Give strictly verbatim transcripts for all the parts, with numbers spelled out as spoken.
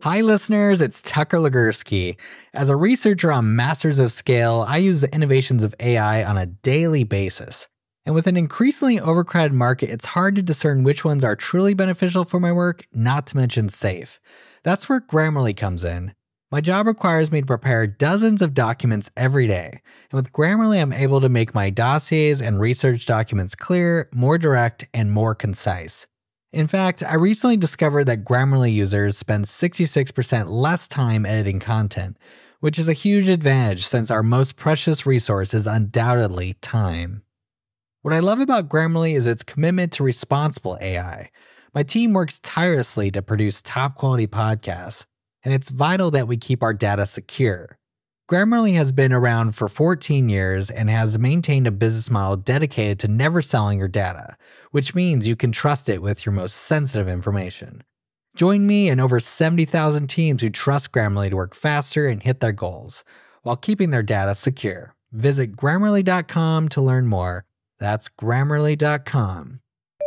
Hi listeners, it's Tucker Legursky. As a researcher on Masters of Scale, I use the innovations of A I on a daily basis. And with an increasingly overcrowded market, it's hard to discern which ones are truly beneficial for my work, not to mention safe. That's where Grammarly comes in. My job requires me to prepare dozens of documents every day. And with Grammarly, I'm able to make my dossiers and research documents clear, more direct, and more concise. In fact, I recently discovered that Grammarly users spend sixty-six percent less time editing content, which is a huge advantage since our most precious resource is undoubtedly time. What I love about Grammarly is its commitment to responsible A I. My team works tirelessly to produce top-quality podcasts, and it's vital that we keep our data secure. Grammarly has been around for fourteen years and has maintained a business model dedicated to never selling your data, which means you can trust it with your most sensitive information. Join me and over seventy thousand teams who trust Grammarly to work faster and hit their goals, while keeping their data secure. Visit Grammarly dot com to learn more. That's Grammarly dot com.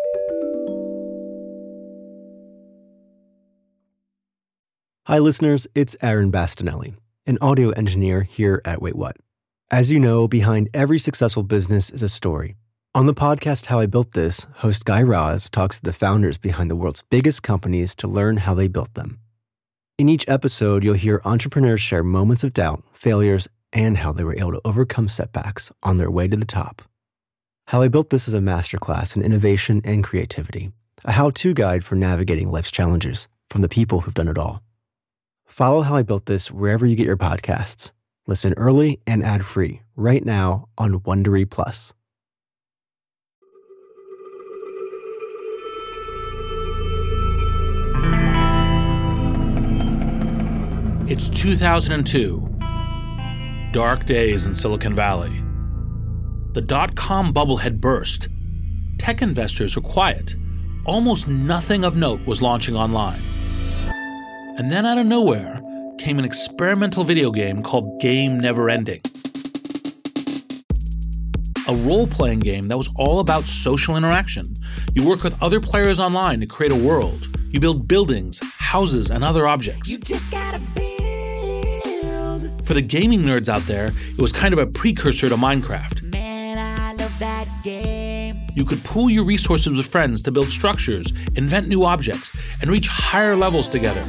Hi listeners, it's Aaron Bastinelli, an audio engineer here at Wait What. As you know, behind every successful business is a story. On the podcast How I Built This, host Guy Raz talks to the founders behind the world's biggest companies to learn how they built them. In each episode, you'll hear entrepreneurs share moments of doubt, failures, and how they were able to overcome setbacks on their way to the top. How I Built This is a masterclass in innovation and creativity, a how-to guide for navigating life's challenges from the people who've done it all. Follow How I Built This wherever you get your podcasts. Listen early and ad-free right now on Wondery Plus. It's two thousand two. Dark days in Silicon Valley. The dot-com bubble had burst. Tech investors were quiet. Almost nothing of note was launching online. And then out of nowhere came an experimental video game called Game Never Ending. A role-playing game that was all about social interaction. You work with other players online to create a world. You build buildings, houses, and other objects. You just gotta build. For the gaming nerds out there, it was kind of a precursor to Minecraft. Man, I love that game. You could pool your resources with friends to build structures, invent new objects, and reach higher levels together.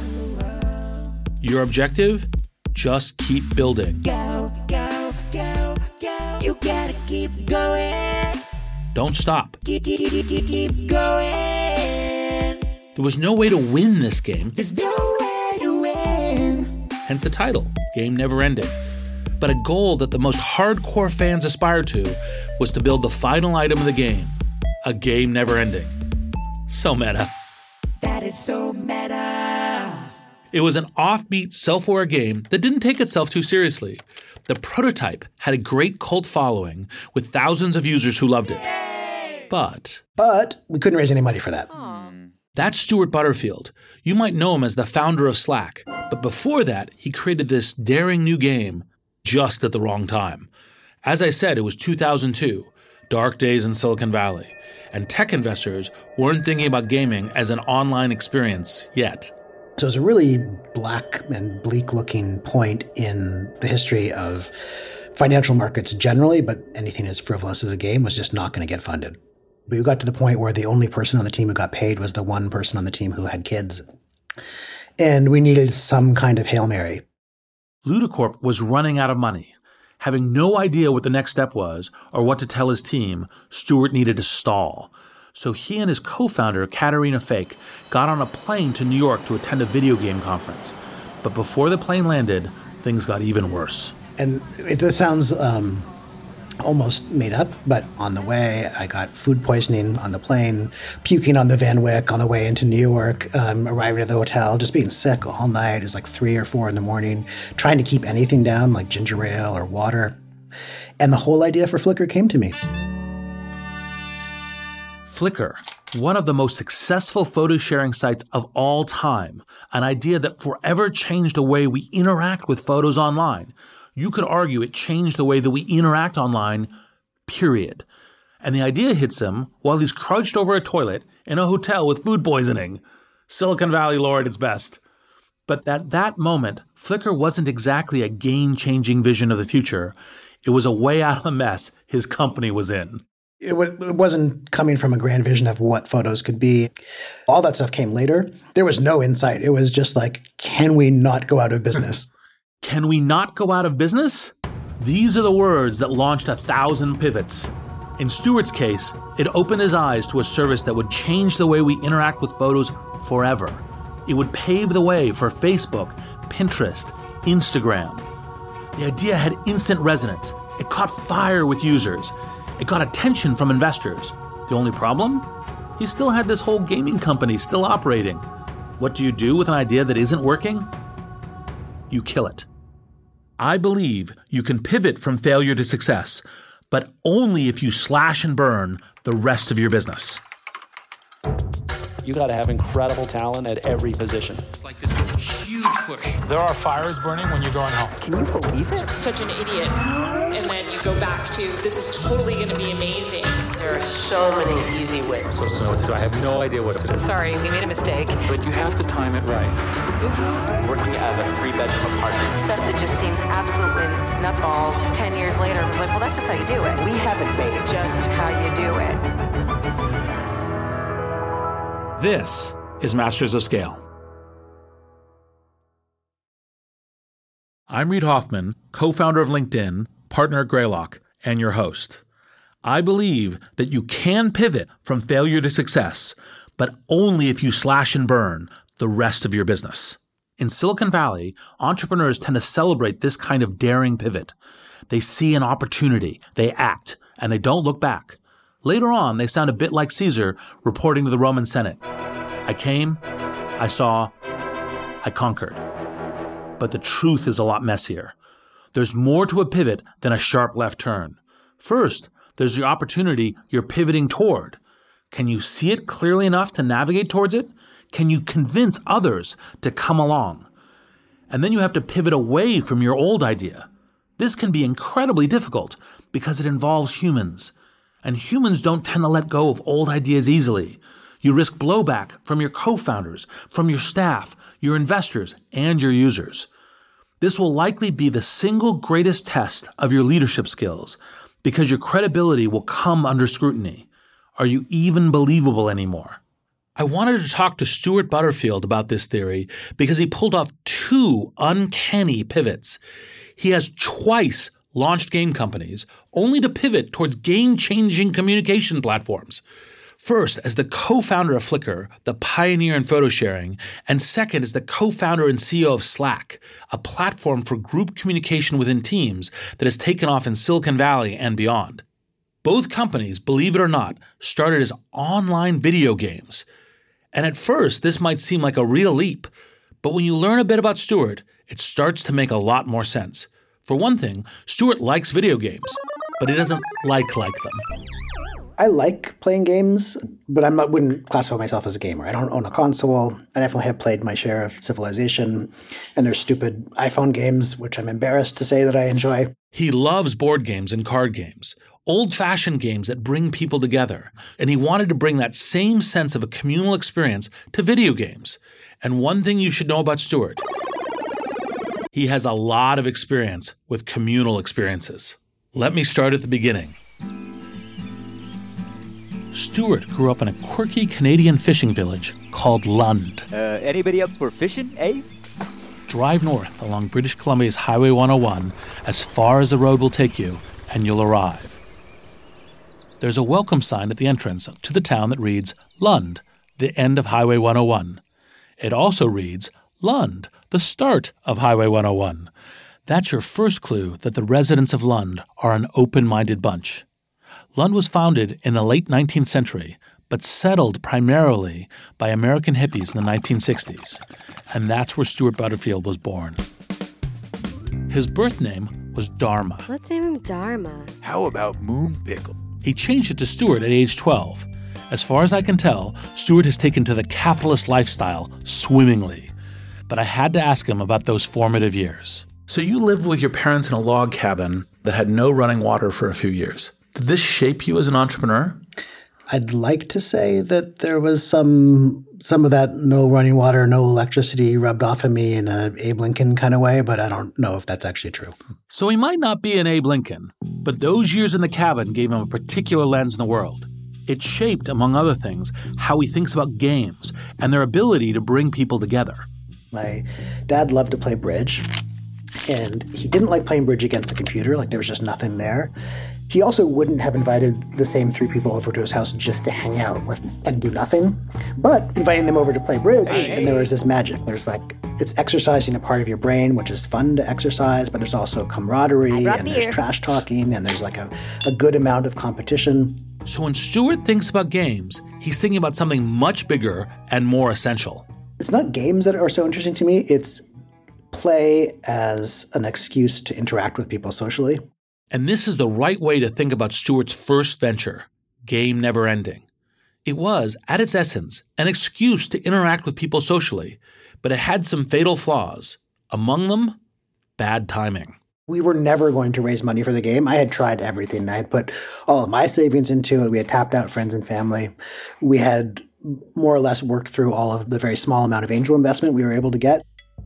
Your objective? Just keep building. Go, go, go, go. You gotta keep going. Don't stop. Keep, keep, keep, keep, keep going. There was no way to win this game. There's no way to win. Hence the title, Game Never Ending. But a goal that the most hardcore fans aspired to was to build the final item of the game, a game never ending. So meta. That is so meta. It was an offbeat, self-aware game that didn't take itself too seriously. The prototype had a great cult following with thousands of users who loved it. But... But we couldn't raise any money for that. That's Stuart Butterfield. You might know him as the founder of Slack. But before that, he created this daring new game just at the wrong time. As I said, it was two thousand two, dark days in Silicon Valley, and tech investors weren't thinking about gaming as an online experience yet. So it's a really black and bleak-looking point in the history of financial markets generally, but anything as frivolous as a game was just not going to get funded. We got to the point where the only person on the team who got paid was the one person on the team who had kids. And we needed some kind of Hail Mary. Ludicorp was running out of money. Having no idea what the next step was or what to tell his team, Stuart needed to stall. So he and his co-founder, Katerina Fake, got on a plane to New York to attend a video game conference. But before the plane landed, things got even worse. And it, this sounds um, almost made up, but on the way, I got food poisoning on the plane, puking on the Van Wyck on the way into New York, um, arriving at the hotel, just being sick all night. It was like three or four in the morning, trying to keep anything down, like ginger ale or water. And the whole idea for Flickr came to me. Flickr, one of the most successful photo sharing sites of all time, an idea that forever changed the way we interact with photos online. You could argue it changed the way that we interact online, period. And the idea hits him while he's crouched over a toilet in a hotel with food poisoning. Silicon Valley lore at its best. But at that moment, Flickr wasn't exactly a game-changing vision of the future. It was a way out of the mess his company was in. It, w- it wasn't coming from a grand vision of what photos could be. All that stuff came later. There was no insight. It was just like, can we not go out of business? Can we not go out of business? These are the words that launched a thousand pivots. In Stuart's case, it opened his eyes to a service that would change the way we interact with photos forever. It would pave the way for Facebook, Pinterest, Instagram. The idea had instant resonance. It caught fire with users. It got attention from investors. The only problem? He still had this whole gaming company still operating. What do you do with an idea that isn't working? You kill it. I believe you can pivot from failure to success, but only if you slash and burn the rest of your business. You got to have incredible talent at every position. It's like this huge push. There are fires burning when you're going home. Can you believe it? Such an idiot. And then you go back to, this is totally going to be amazing. There are so many easy ways. So, so what to do? I have no idea what to do. Sorry, we made a mistake. But you have to time it right. Oops. Working out of a three-bedroom apartment. Stuff that just seems absolutely nutballs. Ten years later, I was like, well, that's just how you do it. We haven't made it. Just how you do it. This is Masters of Scale. I'm Reid Hoffman, co-founder of LinkedIn, partner at Greylock, and your host. I believe that you can pivot from failure to success, but only if you slash and burn the rest of your business. In Silicon Valley, entrepreneurs tend to celebrate this kind of daring pivot. They see an opportunity, they act, and they don't look back. Later on, they sound a bit like Caesar reporting to the Roman Senate. I came, I saw, I conquered. But the truth is a lot messier. There's more to a pivot than a sharp left turn. First, there's the opportunity you're pivoting toward. Can you see it clearly enough to navigate towards it? Can you convince others to come along? And then you have to pivot away from your old idea. This can be incredibly difficult because it involves humans. And humans don't tend to let go of old ideas easily. You risk blowback from your co-founders, from your staff, your investors, and your users. This will likely be the single greatest test of your leadership skills because your credibility will come under scrutiny. Are you even believable anymore? I wanted to talk to Stuart Butterfield about this theory because he pulled off two uncanny pivots. He has twice launched game companies, only to pivot towards game-changing communication platforms. First, as the co-founder of Flickr, the pioneer in photo sharing, and second, as the co-founder and C E O of Slack, a platform for group communication within teams that has taken off in Silicon Valley and beyond. Both companies, believe it or not, started as online video games. And at first, this might seem like a real leap, but when you learn a bit about Stuart, it starts to make a lot more sense. For one thing, Stuart likes video games, but he doesn't like like them. I like playing games, but I wouldn't classify myself as a gamer. I don't own a console. I definitely have played my share of Civilization, and there's stupid iPhone games, which I'm embarrassed to say that I enjoy. He loves board games and card games, old-fashioned games that bring people together, and he wanted to bring that same sense of a communal experience to video games. And one thing you should know about Stuart: he has a lot of experience with communal experiences. Let me start at the beginning. Stuart grew up in a quirky Canadian fishing village called Lund. Uh, anybody up for fishing, eh? Drive north along British Columbia's Highway one oh one as far as the road will take you, and you'll arrive. There's a welcome sign at the entrance to the town that reads, Lund, the end of Highway one oh one. It also reads, Lund, the start of Highway one oh one. That's your first clue that the residents of Lund are an open-minded bunch. Lund was founded in the late nineteenth century, but settled primarily by American hippies in the nineteen sixties. And that's where Stuart Butterfield was born. His birth name was Dharma. Let's name him Dharma. How about Moon Pickle? He changed it to Stuart at age twelve. As far as I can tell, Stuart has taken to the capitalist lifestyle swimmingly. But I had to ask him about those formative years. So you lived with your parents in a log cabin that had no running water for a few years. Did this shape you as an entrepreneur? I'd like to say that there was some some of that no running water, no electricity rubbed off of me in a Abe Lincoln kind of way, but I don't know if that's actually true. So he might not be an Abe Lincoln, but those years in the cabin gave him a particular lens in the world. It shaped, among other things, how he thinks about games and their ability to bring people together. My dad loved to play bridge, and he didn't like playing bridge against the computer, like there was just nothing there. He also wouldn't have invited the same three people over to his house just to hang out with and do nothing. But inviting them over to play bridge, hey. and there was this magic. There's like, it's exercising a part of your brain, which is fun to exercise, but there's also camaraderie, and beer. There's trash talking, and there's like a, a good amount of competition. So when Stuart thinks about games, he's thinking about something much bigger and more essential. It's not games that are so interesting to me. It's play as an excuse to interact with people socially. And this is the right way to think about Stuart's first venture, Game Never Ending. It was, at its essence, an excuse to interact with people socially, but it had some fatal flaws. Among them, bad timing. We were never going to raise money for the game. I had tried everything. I had put all of my savings into it. We had tapped out friends and family. We had more or less worked through all of the very small amount of angel investment we were able to get.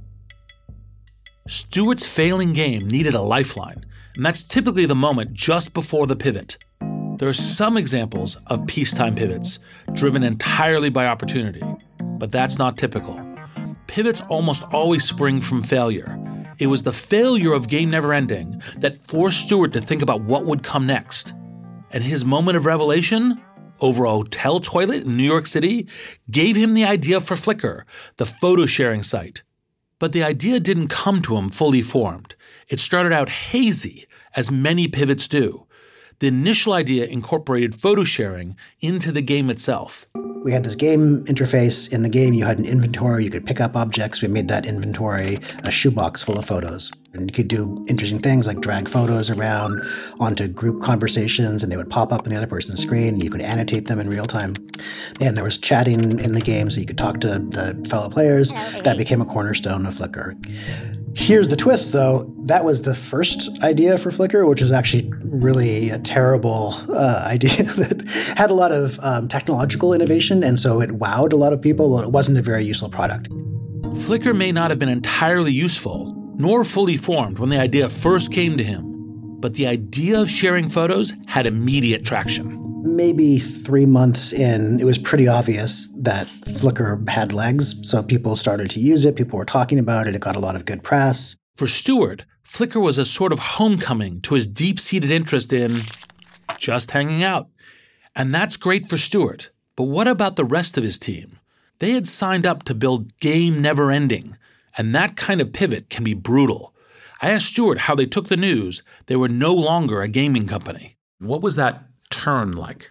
Stuart's failing game needed a lifeline. And that's typically the moment just before the pivot. There are some examples of peacetime pivots, driven entirely by opportunity, but that's not typical. Pivots almost always spring from failure. It was the failure of Game Never Ending that forced Stuart to think about what would come next. And his moment of revelation, over a hotel toilet in New York City, gave him the idea for Flickr, the photo sharing site. But the idea didn't come to him fully formed. It started out hazy, as many pivots do. The initial idea incorporated photo sharing into the game itself. We had this game interface. In the game, you had an inventory. You could pick up objects. We made that inventory a shoebox full of photos. And you could do interesting things like drag photos around onto group conversations, and they would pop up on the other person's screen. You could annotate them in real time. And there was chatting in the game, so you could talk to the fellow players. That became a cornerstone of Flickr. Here's the twist, though. That was the first idea for Flickr, which was actually really a terrible uh, idea that had a lot of um, technological innovation, and so it wowed a lot of people, but it wasn't a very useful product. Flickr may not have been entirely useful, nor fully formed when the idea first came to him, but the idea of sharing photos had immediate traction. Maybe three months in, it was pretty obvious that Flickr had legs, so people started to use it. People were talking about it. It got a lot of good press. For Stuart, Flickr was a sort of homecoming to his deep-seated interest in just hanging out. And that's great for Stuart. But what about the rest of his team? They had signed up to build Game Never Ending, and that kind of pivot can be brutal. I asked Stuart how they took the news they were no longer a gaming company. What was that turn like?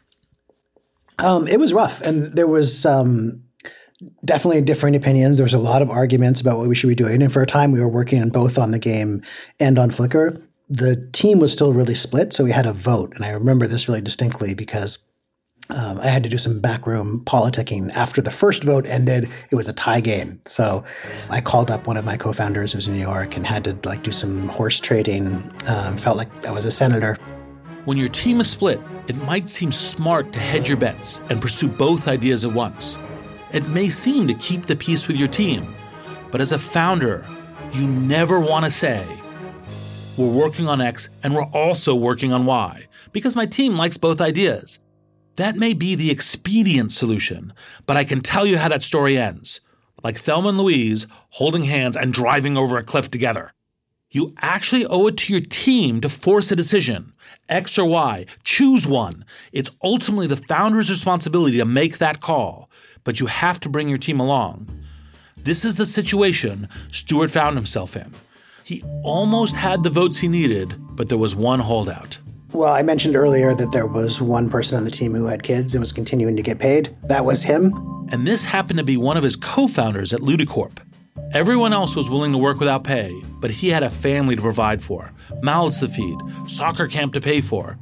Um, it was rough, and there was um, definitely differing opinions. There was a lot of arguments about what we should be doing, and for a time we were working on both on the game and on Flickr. The team was still really split, so we had a vote, and I remember this really distinctly because um, I had to do some backroom politicking. After the first vote ended, it was a tie game, so I called up one of my co-founders who's in New York and had to like do some horse trading. Um, felt like I was a senator. When your team is split, it might seem smart to hedge your bets and pursue both ideas at once. It may seem to keep the peace with your team, but as a founder, you never want to say, we're working on X and we're also working on Y, because my team likes both ideas. That may be the expedient solution, but I can tell you how that story ends, like Thelma and Louise holding hands and driving over a cliff together. You actually owe it to your team to force a decision, X or Y. Choose one. It's ultimately the founder's responsibility to make that call, but you have to bring your team along. This is the situation Stuart found himself in. He almost had the votes he needed, but there was one holdout. Well, I mentioned earlier that there was one person on the team who had kids and was continuing to get paid. That was him. And this happened to be one of his co-founders at Ludicorp. Everyone else was willing to work without pay, but he had a family to provide for, mouths to feed, soccer camp to pay for.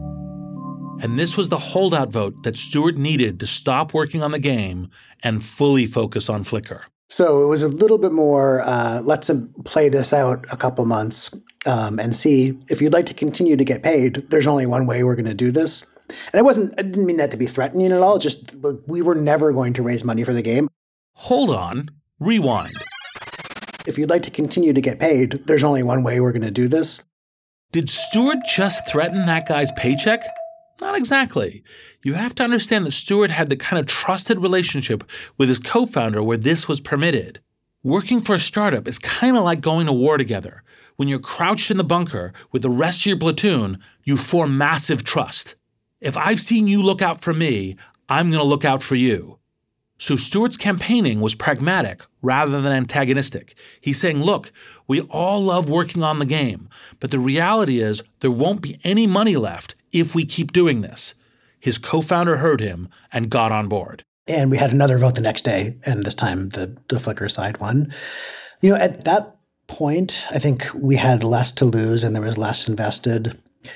And this was the holdout vote that Stuart needed to stop working on the game and fully focus on Flickr. So it was a little bit more, uh, let's play this out a couple months um, and see if you'd like to continue to get paid, there's only one way we're going to do this. And I wasn't, I didn't mean that to be threatening at all. Just we were never going to raise money for the game. Hold on. Rewind. If you'd like to continue to get paid, there's only one way we're going to do this. Did Stewart just threaten that guy's paycheck? Not exactly. You have to understand that Stewart had the kind of trusted relationship with his co-founder where this was permitted. Working for a startup is kind of like going to war together. When you're crouched in the bunker with the rest of your platoon, you form massive trust. If I've seen you look out for me, I'm going to look out for you. So Stewart's campaigning was pragmatic rather than antagonistic. He's saying, look, we all love working on the game, but the reality is there won't be any money left if we keep doing this. His co-founder heard him and got on board. And we had another vote the next day, and this time the, the Flickr side won. You know, at that point, I think we had less to lose and there was less invested.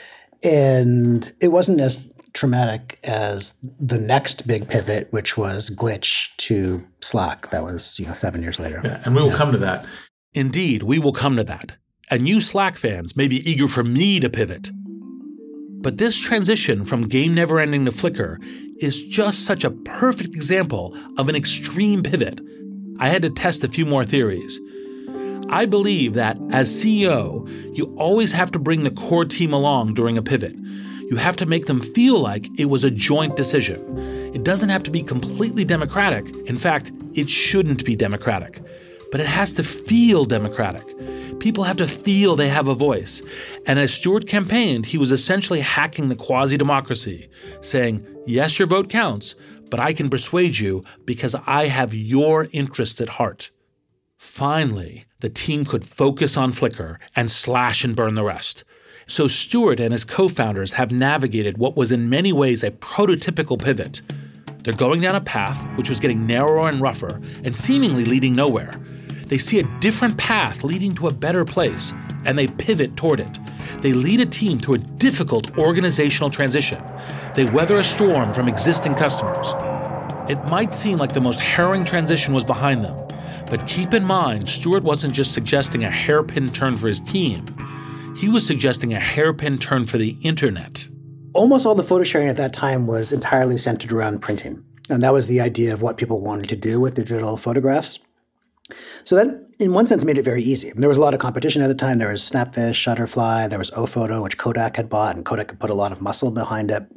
And it wasn't as traumatic as the next big pivot, which was Glitch to Slack. That was, you know, seven years later. Yeah, and we will yeah. come to that. Indeed, we will come to that. And you Slack fans may be eager for me to pivot. But this transition from Game Never Ending to Flickr is just such a perfect example of an extreme pivot. I had to test a few more theories. I believe that as C E O, you always have to bring the core team along during a pivot. You have to make them feel like it was a joint decision. It doesn't have to be completely democratic. In fact, it shouldn't be democratic. But it has to feel democratic. People have to feel they have a voice. And as Stewart campaigned, he was essentially hacking the quasi-democracy, saying, yes, your vote counts, but I can persuade you because I have your interests at heart. Finally, the team could focus on Flickr and slash and burn the rest. So Stewart and his co-founders have navigated what was in many ways a prototypical pivot. They're going down a path which was getting narrower and rougher and seemingly leading nowhere. They see a different path leading to a better place, and they pivot toward it. They lead a team through a difficult organizational transition. They weather a storm from existing customers. It might seem like the most harrowing transition was behind them, but keep in mind, Stewart wasn't just suggesting a hairpin turn for his team. He was suggesting a hairpin turn for the internet. Almost all the photo sharing at that time was entirely centered around printing. And that was the idea of what people wanted to do with digital photographs. So that, in one sense, made it very easy. There was a lot of competition at the time. There was Snapfish, Shutterfly, there was Ophoto, which Kodak had bought, and Kodak had put a lot of muscle behind it.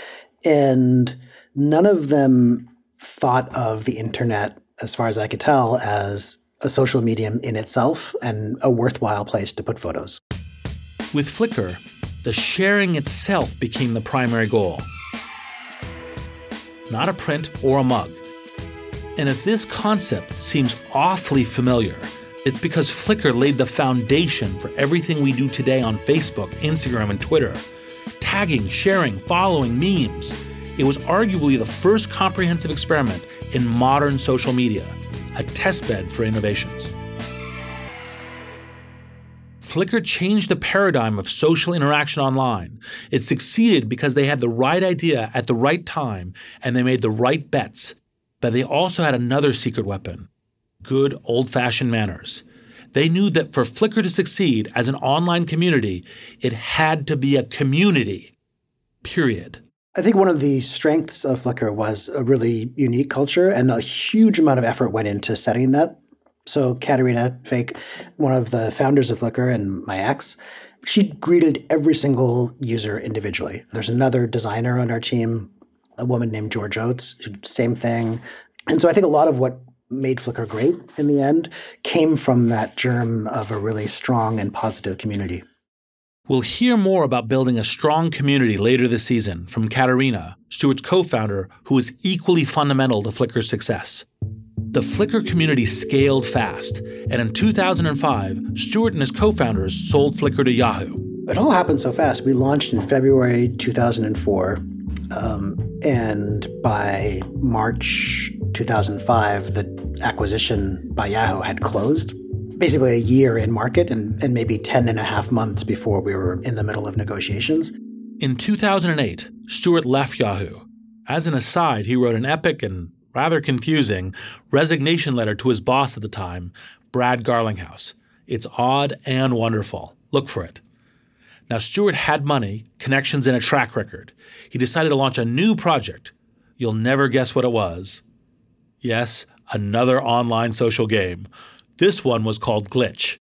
And none of them thought of the internet, as far as I could tell, as a social medium in itself and a worthwhile place to put photos. With Flickr, the sharing itself became the primary goal, not a print or a mug. And if this concept seems awfully familiar, it's because Flickr laid the foundation for everything we do today on Facebook, Instagram, and Twitter. Tagging, sharing, following, memes. It was arguably the first comprehensive experiment in modern social media, a testbed for innovations. Flickr changed the paradigm of social interaction online. It succeeded because they had the right idea at the right time and they made the right bets. But they also had another secret weapon, good old-fashioned manners. They knew that for Flickr to succeed as an online community, it had to be a community, period. I think one of the strengths of Flickr was a really unique culture, and a huge amount of effort went into setting that. So Katerina Fake, one of the founders of Flickr and my ex, she greeted every single user individually. There's another designer on our team, a woman named George Oates, same thing. And so I think a lot of what made Flickr great in the end came from that germ of a really strong and positive community. We'll hear more about building a strong community later this season from Katerina, Stewart's co-founder, who was equally fundamental to Flickr's success. The Flickr community scaled fast, and in two thousand five, Stewart and his co-founders sold Flickr to Yahoo. It all happened so fast. We launched in February two thousand four, um, and by March two thousand five, the acquisition by Yahoo had closed. Basically a year in market and, and maybe ten and a half months before we were in the middle of negotiations. In two thousand eight, Stewart left Yahoo. As an aside, he wrote an epic and rather confusing resignation letter to his boss at the time, Brad Garlinghouse. It's odd and wonderful. Look for it. Now, Stuart had money, connections, and a track record. He decided to launch a new project. You'll never guess what it was. Yes, another online social game. This one was called Glitch.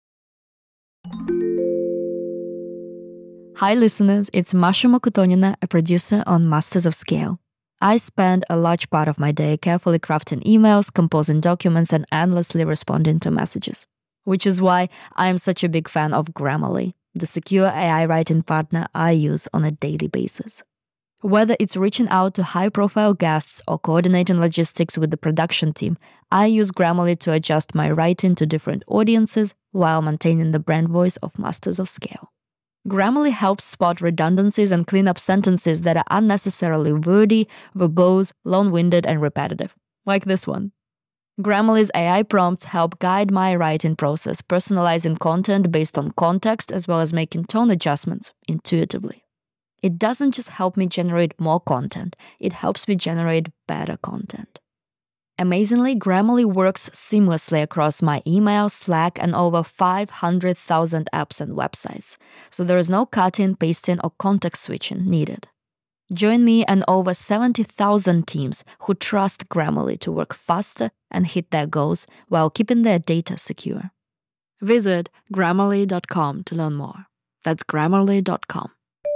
Hi listeners, it's Masha Mokutonina, a producer on Masters of Scale. I spend a large part of my day carefully crafting emails, composing documents, and endlessly responding to messages. Which is why I am such a big fan of Grammarly, the secure A I writing partner I use on a daily basis. Whether it's reaching out to high-profile guests or coordinating logistics with the production team, I use Grammarly to adjust my writing to different audiences while maintaining the brand voice of Masters of Scale. Grammarly helps spot redundancies and clean up sentences that are unnecessarily wordy, verbose, long-winded, and repetitive, like this one. Grammarly's A I prompts help guide my writing process, personalizing content based on context as well as making tone adjustments intuitively. It doesn't just help me generate more content, it helps me generate better content. Amazingly, Grammarly works seamlessly across my email, Slack, and over five hundred thousand apps and websites, so there is no cutting, pasting, or context switching needed. Join me and over seventy thousand teams who trust Grammarly to work faster and hit their goals while keeping their data secure. Visit Grammarly dot com to learn more. That's Grammarly dot com.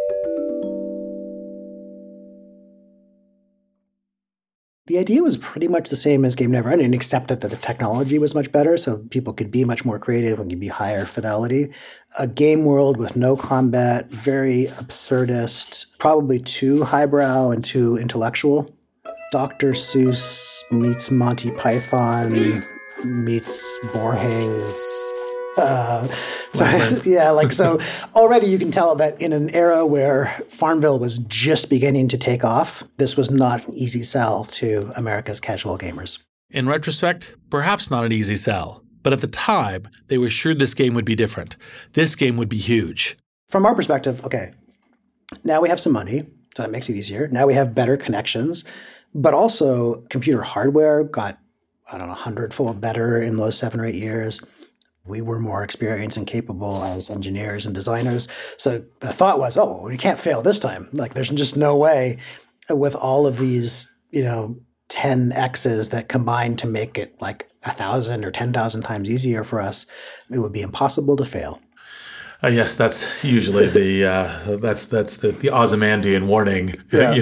The idea was pretty much the same as Game Never Ending, except that the technology was much better, so people could be much more creative and could be higher fidelity. A game world with no combat, very absurdist, probably too highbrow and too intellectual. Doctor Seuss meets Monty Python meets Borges. Uh, so, yeah, like, so already you can tell that in an era where Farmville was just beginning to take off, this was not an easy sell to America's casual gamers. In retrospect, perhaps not an easy sell. But at the time, they were sure this game would be different. This game would be huge. From our perspective, okay, now we have some money, so that makes it easier. Now we have better connections, but also computer hardware got, I don't know, a hundredfold better in those seven or eight years. We were more experienced and capable as engineers and designers. So the thought was, oh, we can't fail this time. Like, there's just no way with all of these, you know, ten X's that combine to make it like a thousand or ten thousand times easier for us, it would be impossible to fail. Uh, yes, that's usually the uh, that's that's the, the Ozymandian warning. Yeah.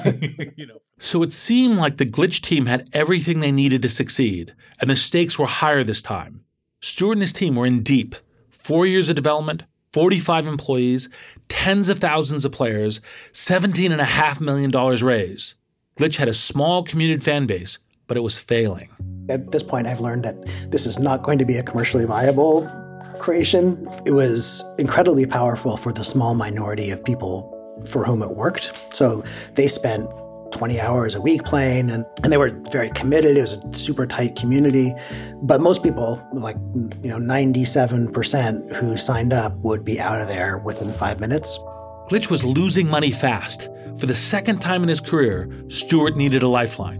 you know. So it seemed like the Glitch team had everything they needed to succeed, and the stakes were higher this time. Stuart and his team were in deep. Four years of development, forty-five employees, tens of thousands of players, seventeen point five million dollars raised. Glitch had a small community fan base, but it was failing. At this point, I've learned that this is not going to be a commercially viable creation. It was incredibly powerful for the small minority of people for whom it worked. So they spent twenty hours a week playing, and, and they were very committed. It was a super tight community. But most people, like, you know, ninety-seven percent who signed up would be out of there within five minutes. Glitch was losing money fast. For the second time in his career, Stuart needed a lifeline.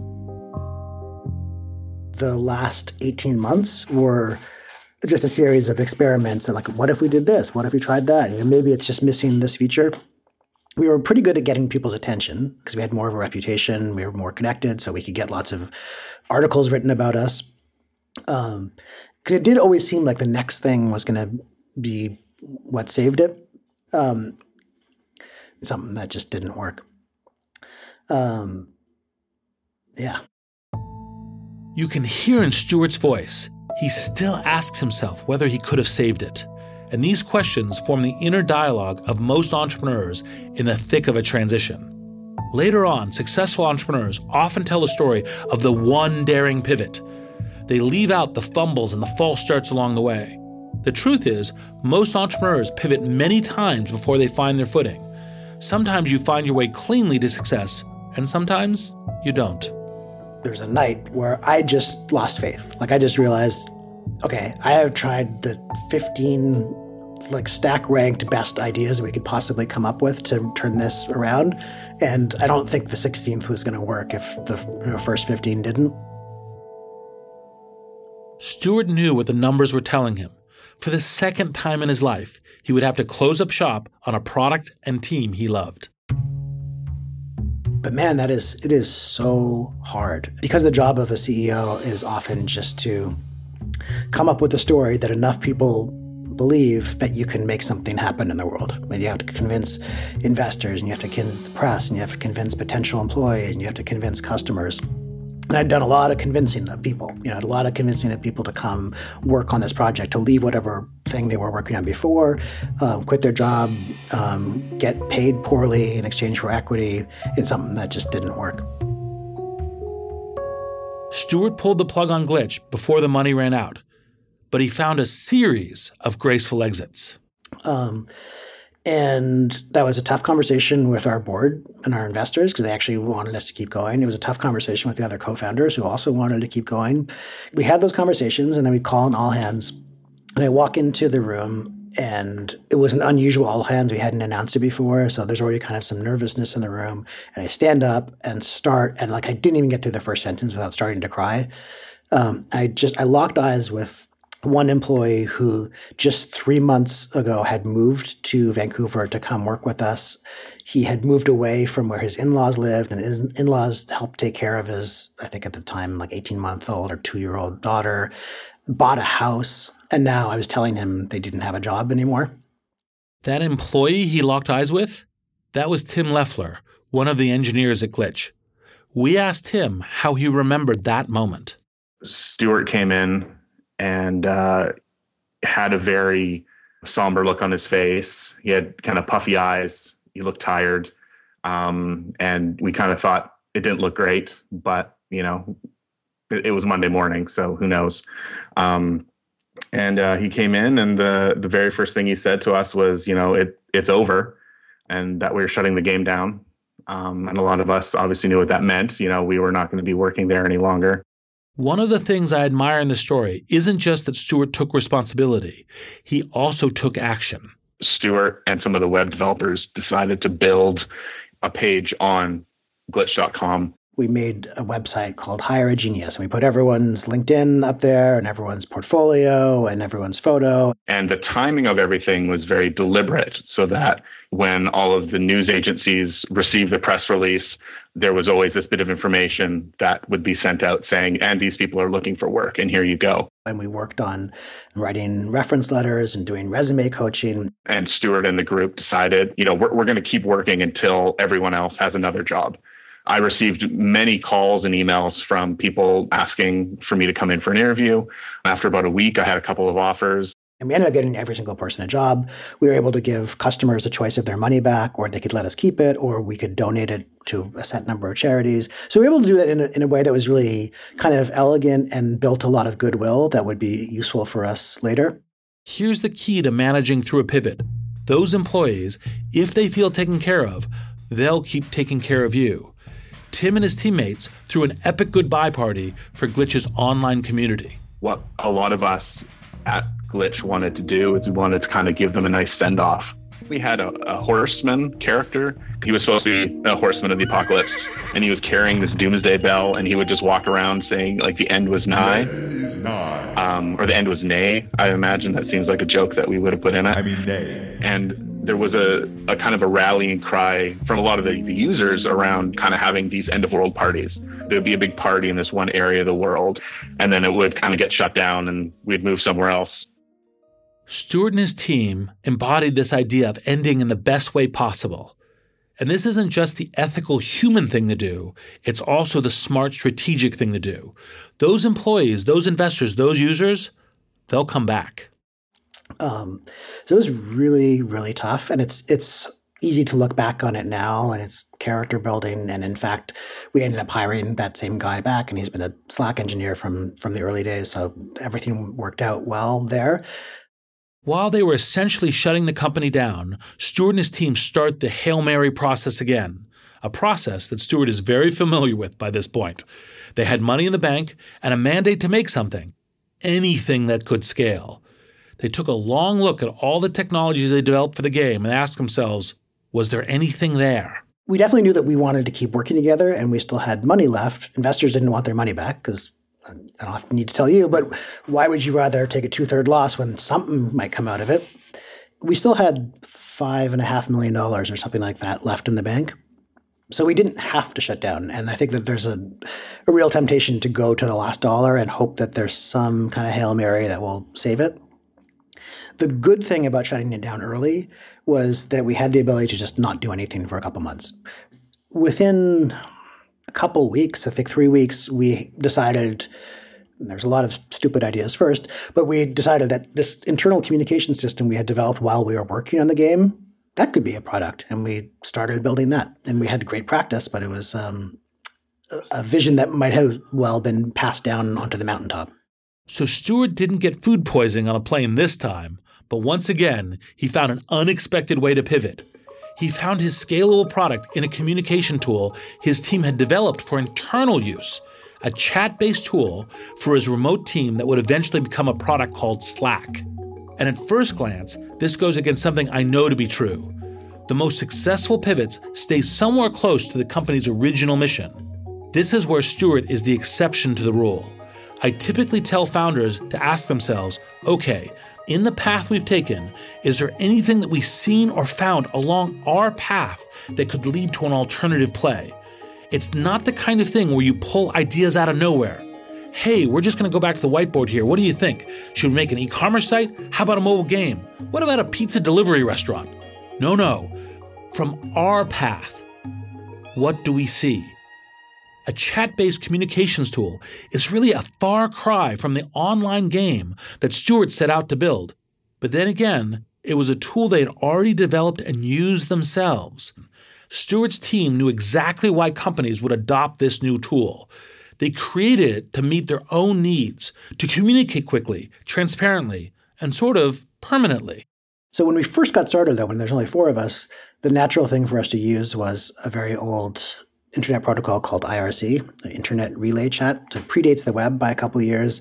The last eighteen months were just a series of experiments. And like, what if we did this? What if we tried that? You know, maybe it's just missing this feature. We were pretty good at getting people's attention because we had more of a reputation. We were more connected, so we could get lots of articles written about us. Um, because it did always seem like the next thing was going to be what saved it. Um, something that just didn't work. Um, yeah. You can hear in Stuart's voice, he still asks himself whether he could have saved it. And these questions form the inner dialogue of most entrepreneurs in the thick of a transition. Later on, successful entrepreneurs often tell the story of the one daring pivot. They leave out the fumbles and the false starts along the way. The truth is, most entrepreneurs pivot many times before they find their footing. Sometimes you find your way cleanly to success, and sometimes you don't. There's a night where I just lost faith. Like, I just realized, okay, I have tried the fifteen like stack ranked best ideas we could possibly come up with to turn this around, and I don't think the sixteenth was going to work if the you know, first fifteen didn't. Stuart knew what the numbers were telling him. For the second time in his life, he would have to close up shop on a product and team he loved. But man, that is, it is so hard because the job of a C E O is often just to come up with a story that enough people believe that you can make something happen in the world. And you have to convince investors, and you have to convince the press, and you have to convince potential employees, and you have to convince customers. And I'd done a lot of convincing of people, you know, a lot of convincing of people to come work on this project, to leave whatever thing they were working on before, um, quit their job, um, get paid poorly in exchange for equity. It's something that just didn't work. Stuart pulled the plug on Glitch before the money ran out, but he found a series of graceful exits. Um, And that was a tough conversation with our board and our investors because they actually wanted us to keep going. It was a tough conversation with the other co-founders who also wanted to keep going. We had those conversations, and then we'd call an all hands. And I walk into the room, and it was an unusual all hands. We hadn't announced it before, so there's already kind of some nervousness in the room. And I stand up and start, and like I didn't even get through the first sentence without starting to cry. Um, I just I locked eyes with one employee who just three months ago had moved to Vancouver to come work with us. He had moved away from where his in-laws lived, and his in-laws helped take care of his, I think at the time, like eighteen-month-old or two-year-old daughter, bought a house, and now I was telling him they didn't have a job anymore. That employee he locked eyes with? That was Tim Leffler, one of the engineers at Glitch. We asked him how he remembered that moment. Stuart came in and uh, had a very somber look on his face. He had kind of puffy eyes. He looked tired. Um, and we kind of thought it didn't look great, but, you know, it, it was Monday morning, so who knows? Um, and uh, he came in, and the the very first thing he said to us was, you know, it it's over, and that we were shutting the game down. Um, and a lot of us obviously knew what that meant. You know, we were not going to be working there any longer. One of the things I admire in the story isn't just that Stuart took responsibility. He also took action. Stuart and some of the web developers decided to build a page on glitch dot com. We made a website called Hire a Genius, and we put everyone's LinkedIn up there and everyone's portfolio and everyone's photo. And the timing of everything was very deliberate so that when all of the news agencies received the press release, there was always this bit of information that would be sent out saying, and these people are looking for work, and here you go. And we worked on writing reference letters and doing resume coaching. And Stuart and the group decided, you know, we're, we're going to keep working until everyone else has another job. I received many calls and emails from people asking for me to come in for an interview. After about a week, I had a couple of offers. And we ended up getting every single person a job. We were able to give customers a choice of their money back, or they could let us keep it, or we could donate it to a set number of charities. So we were able to do that in a, in a way that was really kind of elegant and built a lot of goodwill that would be useful for us later. Here's the key to managing through a pivot. Those employees, if they feel taken care of, they'll keep taking care of you. Tim and his teammates threw an epic goodbye party for Glitch's online community. What a lot of us at Glitch wanted to do is we wanted to kind of give them a nice send-off. We had a, a horseman character. He was supposed to be a horseman of the apocalypse, and he was carrying this doomsday bell, and he would just walk around saying, like, the end was nigh. The end is nigh. Um, or the end was nay. I imagine that seems like a joke that we would have put in it. I mean, nay. And there was a, a kind of a rallying cry from a lot of the, the users around kind of having these end-of-world parties. There would be a big party in this one area of the world, and then it would kind of get shut down, and we'd move somewhere else. Stuart and his team embodied this idea of ending in the best way possible. And this isn't just the ethical human thing to do, it's also the smart strategic thing to do. Those employees, those investors, those users, they'll come back. Um, so it was really, really tough. And it's it's easy to look back on it now, and it's character building. And in fact, we ended up hiring that same guy back, and he's been a Slack engineer from, from the early days. So everything worked out well there. While they were essentially shutting the company down, Stuart and his team start the Hail Mary process again, a process that Stuart is very familiar with by this point. They had money in the bank and a mandate to make something, anything that could scale. They took a long look at all the technologies they developed for the game and asked themselves, was there anything there? We definitely knew that we wanted to keep working together, and we still had money left. Investors didn't want their money back because I don't need to tell you, but why would you rather take a two-third loss when something might come out of it? We still had five and a half million dollars or something like that left in the bank. So we didn't have to shut down. And I think that there's a, a real temptation to go to the last dollar and hope that there's some kind of Hail Mary that will save it. The good thing about shutting it down early was that we had the ability to just not do anything for a couple months. Within a couple weeks, I think three weeks, we decided, there's a lot of stupid ideas first, but we decided that this internal communication system we had developed while we were working on the game, that could be a product. And we started building that. And we had great practice, but it was um, a vision that might have well been passed down onto the mountaintop. So Stuart didn't get food poisoning on a plane this time, but once again, he found an unexpected way to pivot. He found his scalable product in a communication tool his team had developed for internal use, a chat-based tool for his remote team that would eventually become a product called Slack. And at first glance, this goes against something I know to be true. The most successful pivots stay somewhere close to the company's original mission. This is where Stuart is the exception to the rule. I typically tell founders to ask themselves, okay, in the path we've taken, is there anything that we've seen or found along our path that could lead to an alternative play? It's not the kind of thing where you pull ideas out of nowhere. Hey, we're just going to go back to the whiteboard here. What do you think? Should we make an e-commerce site? How about a mobile game? What about a pizza delivery restaurant? No, no. From our path, what do we see? A chat-based communications tool is really a far cry from the online game that Stuart set out to build. But then again, it was a tool they had already developed and used themselves. Stuart's team knew exactly why companies would adopt this new tool. They created it to meet their own needs, to communicate quickly, transparently, and sort of permanently. So when we first got started, though, when there's only four of us, the natural thing for us to use was a very old internet protocol called I R C, Internet Relay Chat. So it predates the web by a couple of years.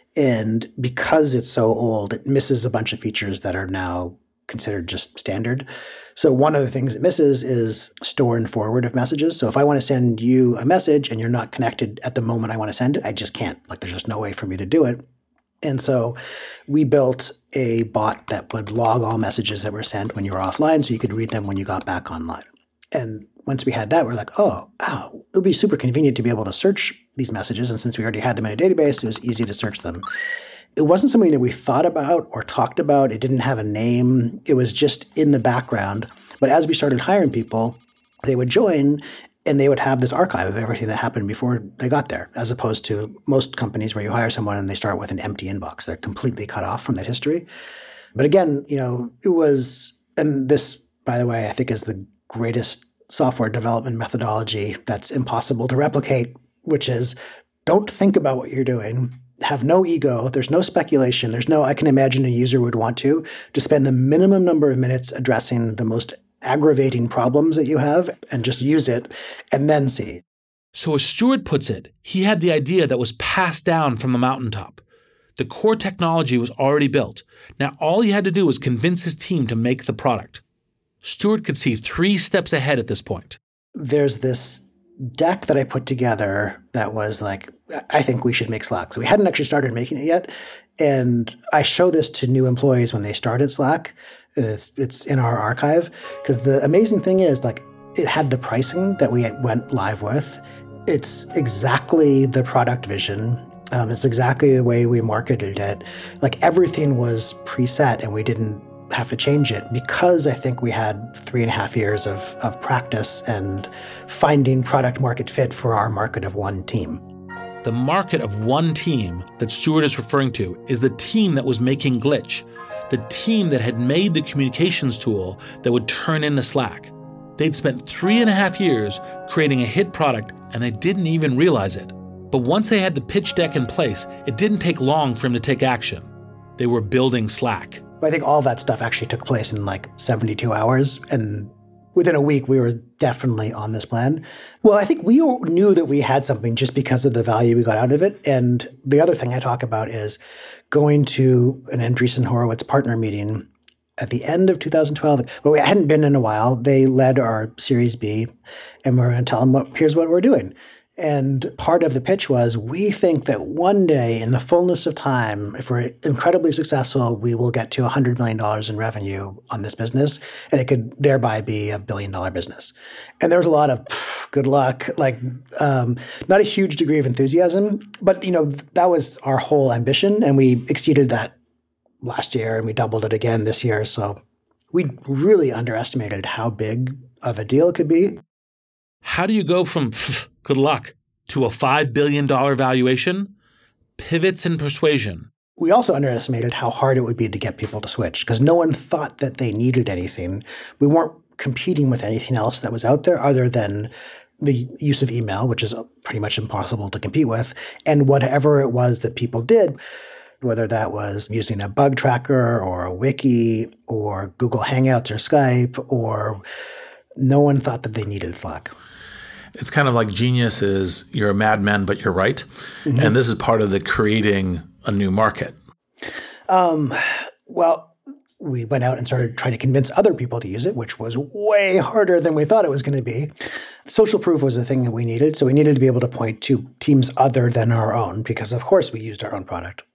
And because it's so old, it misses a bunch of features that are now considered just standard. So one of the things it misses is store and forward of messages. So if I want to send you a message and you're not connected at the moment I want to send it, I just can't. Like there's just no way for me to do it. And so we built a bot that would log all messages that were sent when you were offline so you could read them when you got back online. And once we had that, we're like, oh, wow, it would be super convenient to be able to search these messages. And since we already had them in a database, it was easy to search them. It wasn't something that we thought about or talked about. It didn't have a name. It was just in the background. But as we started hiring people, they would join and they would have this archive of everything that happened before they got there, as opposed to most companies where you hire someone and they start with an empty inbox. They're completely cut off from that history. But again, you know, it was, and this, by the way, I think is the greatest software development methodology that's impossible to replicate, which is don't think about what you're doing. Have no ego. There's no speculation. There's no, I can imagine a user would want to, to spend the minimum number of minutes addressing the most aggravating problems that you have and just use it and then see. So as Stuart puts it, he had the idea that was passed down from the mountaintop. The core technology was already built. Now all he had to do was convince his team to make the product. Stuart could see three steps ahead at this point. There's this deck that I put together that was like, I think we should make Slack. So we hadn't actually started making it yet. And I show this to new employees when they start at Slack. And it's it's in our archive. Because the amazing thing is, like, it had the pricing that we went live with. It's exactly the product vision. Um, it's exactly the way we marketed it. Like, everything was preset and we didn't have to change it because I think we had three and a half years of, of practice and finding product market fit for our market of one team. The market of one team that Stuart is referring to is the team that was making Glitch, the team that had made the communications tool that would turn into Slack. They'd spent three and a half years creating a hit product and they didn't even realize it. But once they had the pitch deck in place, it didn't take long for him to take action. They were building Slack. I think all that stuff actually took place in like seventy-two hours. And within a week, we were definitely on this plan. Well, I think we knew that we had something just because of the value we got out of it. And the other thing I talk about is going to an Andreessen Horowitz partner meeting at the end of two thousand twelve. But we hadn't been in a while. They led our Series B. And we were going to tell them, what, here's what we're doing. And part of the pitch was, we think that one day in the fullness of time, if we're incredibly successful, we will get to one hundred million dollars in revenue on this business, and it could thereby be a billion dollar business. And there was a lot of pff, good luck, like um, not a huge degree of enthusiasm, but you know that was our whole ambition, and we exceeded that last year, and we doubled it again this year. So we really underestimated how big of a deal it could be. How do you go from pff, good luck to a five billion dollars valuation? Pivots and persuasion. We also underestimated how hard it would be to get people to switch because no one thought that they needed anything. We weren't competing with anything else that was out there other than the use of email, which is pretty much impossible to compete with, and whatever it was that people did, whether that was using a bug tracker or a wiki or Google Hangouts or Skype, or no one thought that they needed Slack. It's kind of like genius is you're a madman, but you're right. Mm-hmm. And this is part of the creating a new market. Um, well, we went out and started trying to convince other people to use it, which was way harder than we thought it was going to be. Social proof was the thing that we needed. So we needed to be able to point to teams other than our own because, of course, we used our own product.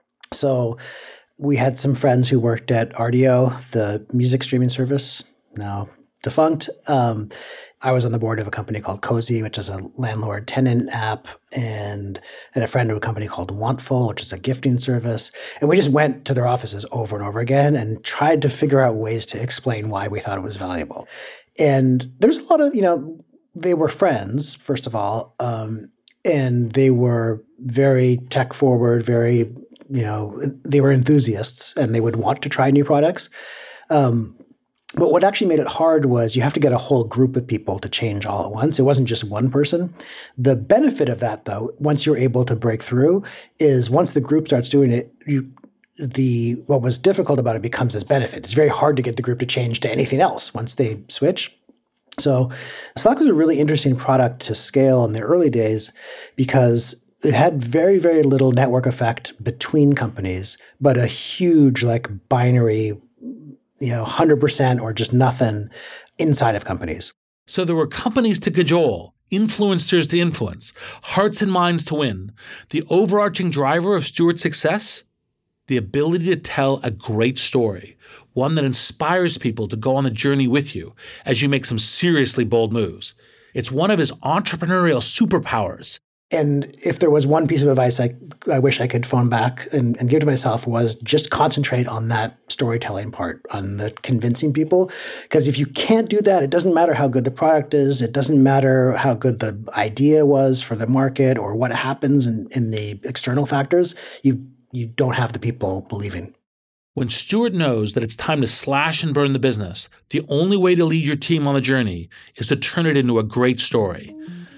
So we had some friends who worked at Rdio, the music streaming service, now defunct. Um, I was on the board of a company called Cozy, which is a landlord-tenant app, and, and a friend of a company called Wantful, which is a gifting service. And we just went to their offices over and over again and tried to figure out ways to explain why we thought it was valuable. And there's a lot of, you know, they were friends, first of all, um, and they were very tech-forward, very, you know, they were enthusiasts, and they would want to try new products. Um, But what actually made it hard was you have to get a whole group of people to change all at once. It wasn't just one person. The benefit of that, though, once you're able to break through, is once the group starts doing it, you the what was difficult about it becomes this benefit. It's very hard to get the group to change to anything else once they switch. So Slack was a really interesting product to scale in the early days because it had very, very little network effect between companies, but a huge like binary, you know, one hundred percent or just nothing inside of companies. So there were companies to cajole, influencers to influence, hearts and minds to win. The overarching driver of Stewart's success? The ability to tell a great story, one that inspires people to go on the journey with you as you make some seriously bold moves. It's one of his entrepreneurial superpowers. And if there was one piece of advice I, I wish I could phone back and, and give to myself was just concentrate on that storytelling part, on the convincing people. Because if you can't do that, it doesn't matter how good the product is. It doesn't matter how good the idea was for the market or what happens in, in the external factors. You, you don't have the people believing. When Stewart knows that it's time to slash and burn the business, the only way to lead your team on the journey is to turn it into a great story.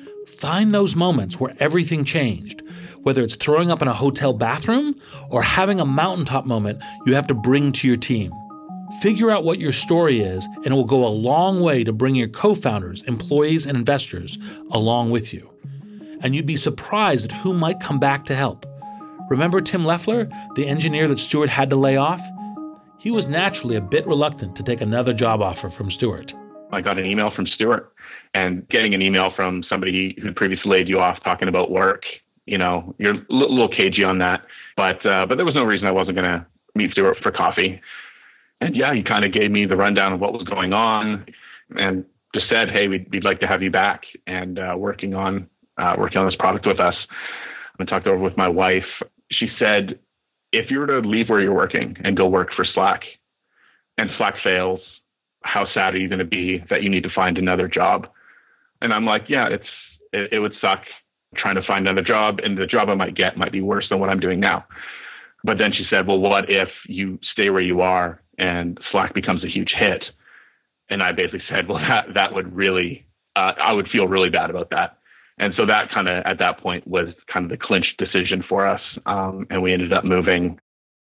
Find those moments where everything changed, whether it's throwing up in a hotel bathroom or having a mountaintop moment you have to bring to your team. Figure out what your story is, and it will go a long way to bring your co-founders, employees, and investors along with you. And you'd be surprised at who might come back to help. Remember Tim Leffler, the engineer that Stewart had to lay off? He was naturally a bit reluctant to take another job offer from Stewart. I got an email from Stewart. And getting an email from somebody who previously laid you off talking about work, you know, you're a little cagey on that. But uh, but there was no reason I wasn't going to meet Stewart for coffee. And yeah, he kind of gave me the rundown of what was going on and just said, hey, we'd, we'd like to have you back and uh, working on uh, working on this product with us. I talked over with my wife. She said, if you were to leave where you're working and go work for Slack and Slack fails, how sad are you going to be that you need to find another job? And I'm like, yeah, it's it, it would suck trying to find another job, and the job I might get might be worse than what I'm doing now. But then she said, well, what if you stay where you are and Slack becomes a huge hit? And I basically said, well, that that would really, uh, I would feel really bad about that. And so that kind of, at that point, was kind of the clinched decision for us, um, and we ended up moving.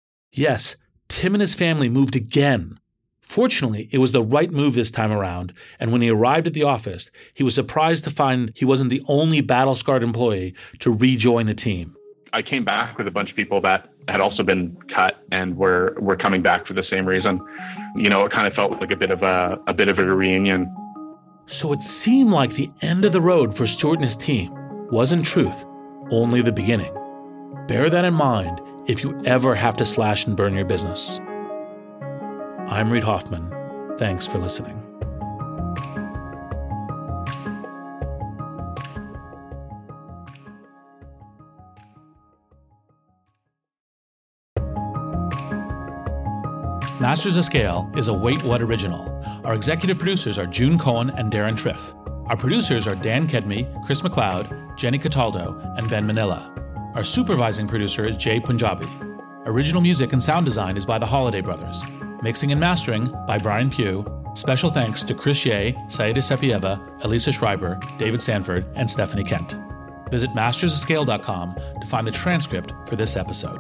Yes, Tim and his family moved again. Fortunately, it was the right move this time around, and when he arrived at the office, he was surprised to find he wasn't the only battle-scarred employee to rejoin the team. I came back with a bunch of people that had also been cut and were were coming back for the same reason. You know, it kind of felt like a bit of a a bit of a reunion. So it seemed like the end of the road for Stewart and his team. was in truth only the beginning. Bear that in mind if you ever have to slash and burn your business. I'm Reid Hoffman. Thanks for listening. Masters of Scale is a Wait What original. Our executive producers are June Cohen and Darren Triff. Our producers are Dan Kedmi, Chris McLeod, Jenny Cataldo, and Ben Manila. Our supervising producer is Jay Punjabi. Original music and sound design is by the Holiday Brothers. Mixing and mastering by Brian Pugh. Special thanks to Chris Ye, Saida Sepieva, Elisa Schreiber, David Sanford, and Stephanie Kent. Visit masters of scale dot com to find the transcript for this episode.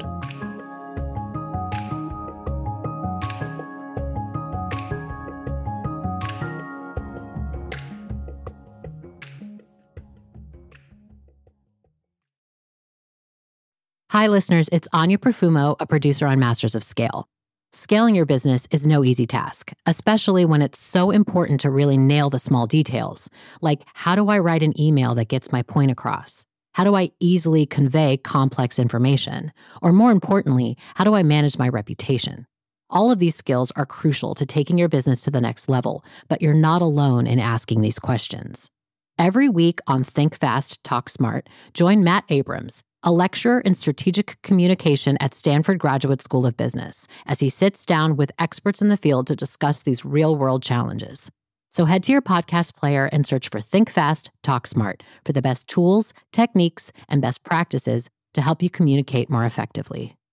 Hi, listeners. It's Anya Profumo, a producer on Masters of Scale. Scaling your business is no easy task, especially when it's so important to really nail the small details. Like, how do I write an email that gets my point across? How do I easily convey complex information? Or more importantly, how do I manage my reputation? All of these skills are crucial to taking your business to the next level, but you're not alone in asking these questions. Every week on Think Fast, Talk Smart, join Matt Abrams, a lecturer in strategic communication at Stanford Graduate School of Business, as he sits down with experts in the field to discuss these real-world challenges. So head to your podcast player and search for Think Fast, Talk Smart for the best tools, techniques, and best practices to help you communicate more effectively.